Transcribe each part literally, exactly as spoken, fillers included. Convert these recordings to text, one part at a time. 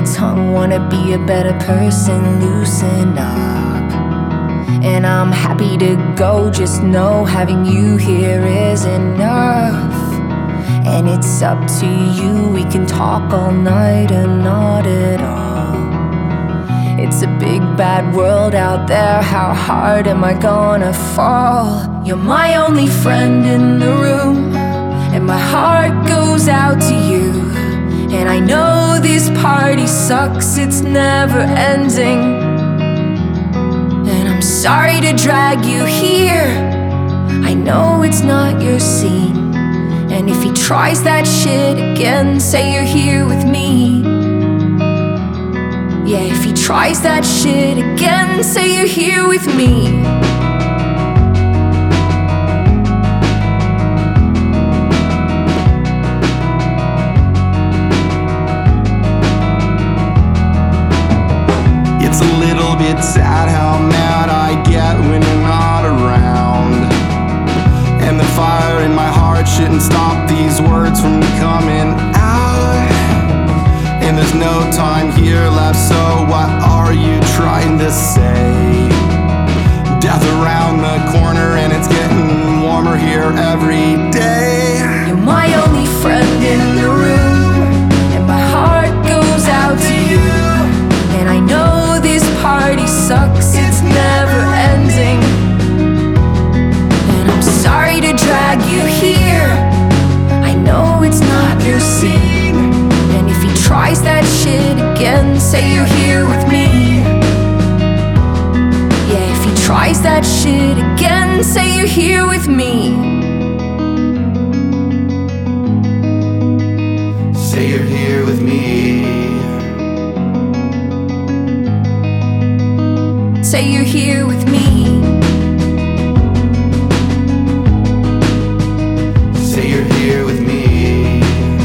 tongue, wanna be a better person, loosen up. And I'm happy to go, just know having you here is enough. And it's up to you, we can talk all night or not at all. It's a big bad world out there, how hard am I gonna fall? You're my only friend in the room, and my heart goes out to you. And I know this party sucks, it's never ending. And I'm sorry to drag you here, I know it's not your scene. And if he tries that shit again, say you're here with me. Yeah, if he tries that shit again, say you're here with me. It's a little bit sad how mad I get when you're not around. And the fire in my heart shouldn't stop these words from coming out. And there's no time here left, so what are you trying to say? Death around the corner and it's getting warmer here every day. You're my only friend in the room, and my heart goes out to you. And I know this party sucks, it's never ending. And I'm sorry to drag you here, I know it's not your scene. And if he tries that shit again, say you're here with me. Yeah, if he tries that shit again, say you're here with me. Say you're here with me. Say you're here with me. Say you're here with me.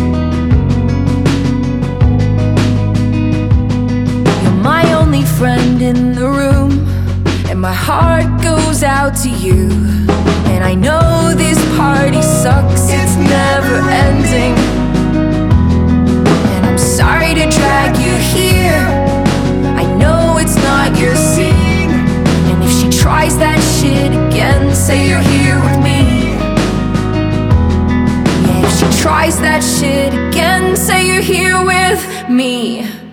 You're my only friend in the room, and my heart goes out to you. And I know this party sucks, it's never ending. And I'm sorry to drag you here, I know it's not your scene. And if she tries that shit again, say you're here with me. Yeah, if she tries that shit again, say you're here with me.